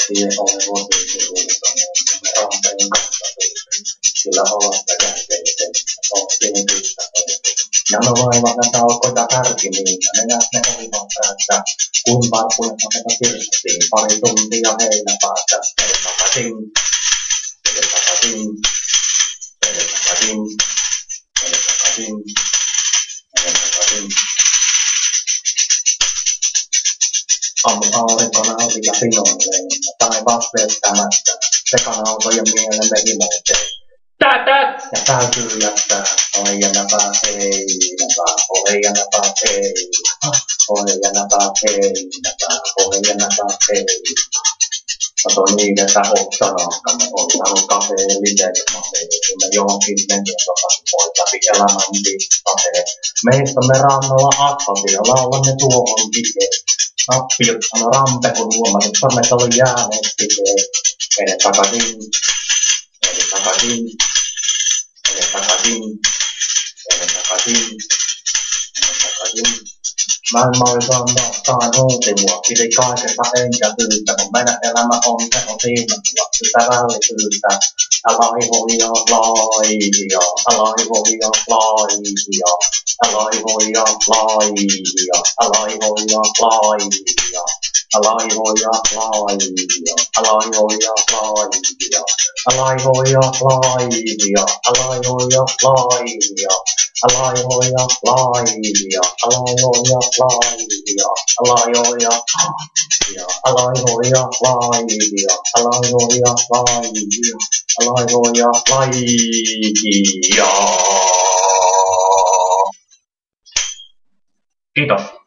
Kotiin olen ruotsiksi me rampeen kanssa sillä olasta käänteisen oltiin pistäneet. Ja no vaivat näitä alkoita kärki niin, ja ne näet ne olivat päästä, kun varpunen sapeta kirstiin, pari tuntia heillä päästä. Teille takaisin, teille takaisin, teille takaisin, teille takaisin, teille takaisin. Ammu aurinko nauti ja pinoilleen, taivaas vettämättä, sekanautojen mielemme himoiteen. Ja täytyy jättää, oi ja näpä, ei näpä, oi ja näpä, ei näpä, oi ja näpä, ei näpä, oi ja näpä, ei näpä. Mä toin niin, että ottanaakaan, on saanut kafeelliset maseisimme johonkin meniosopan pois läpi elämän viittapeen. Meistä me rannalla asfaltilla laulamme tuohon tikeen. Nappiot sano rampe, kun huomasin, sormet oli jääneet tikeen. Mene takaisin, mene takaisin, mene takaisin, mene takaisin, mene takaisin. Mä en mallikaan nostaa huutimua, piti kaikesta enkä syystä, kun meidän elämä on se on siinä, sitä rällisyyttä. Älä ihoja laihia, älä ihoja laihia, älä ihoja laihia, älä ihoja laihia, älä ihoja laihia, älä ihoja laihia, älä ihoja laihia, älä ihoja laihia. Alajoja laihia, alajoja laihia, alajoja laihia, alajoja laihia, alajoja laihia, alajoja laihia. Kiitos.